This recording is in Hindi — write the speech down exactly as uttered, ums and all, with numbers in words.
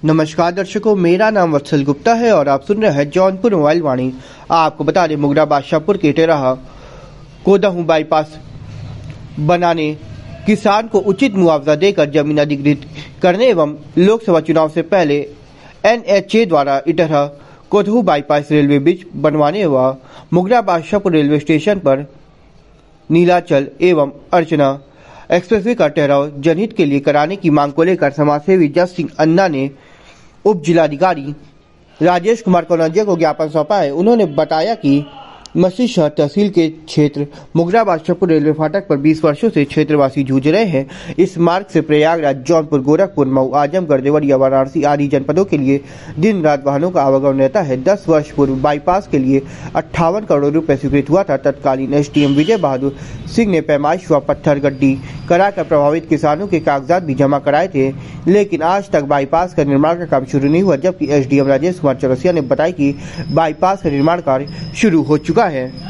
नमस्कार दर्शकों, मेरा नाम वत्सल गुप्ता है और आप सुन रहे हैं जौनपुर मोबाइल वाणी। आपको बता दें, मुगरा बादशाहपुर के टेराहा कोदहू बाईपास बनाने, किसान को उचित मुआवजा देकर जमीन अधिग्रहित करने एवं लोकसभा चुनाव से पहले एन एच ए द्वारा Itarha Kodahu bypass railway bridge बनवाने व मुगरा बादशाहपुर रेलवे स्टेशन पर नीलाचल एवं अर्चना एक्सप्रेसवे का ठहराव जनहित के लिए कराने की मांग को लेकर समाजसेवी जस सिंह अन्ना ने उप जिलाधिकारी राजेश कुमार कौनजिया को ज्ञापन सौंपा है। उन्होंने बताया कि मसीह शहर तहसील के क्षेत्र मुगरा बादशाहपुर रेलवे फाटक पर बीस वर्षों से क्षेत्रवासी जूझ रहे हैं। इस मार्ग से प्रयागराज, जौनपुर, गोरखपुर, मऊ, आजमगढ़, देवरिया, वाराणसी आदि जनपदों के लिए दिन रात वाहनों का आवागमन रहता है। दस वर्ष पूर्व बाईपास के लिए अट्ठावन करोड़ रुपए स्वीकृत हुआ था। तत्कालीन S D M Vijay Bahadur Singh ने पैमाइश व पत्थर गड्डी कराकर प्रभावित किसानों के कागजात भी जमा कराए थे, लेकिन आज तक बाईपास का निर्माण का काम शुरू नहीं हुआ। जबकि S D M Rajesh Kumar Chaurasia ने बताया कि बाईपास का निर्माण कार्य शुरू हो चुका है।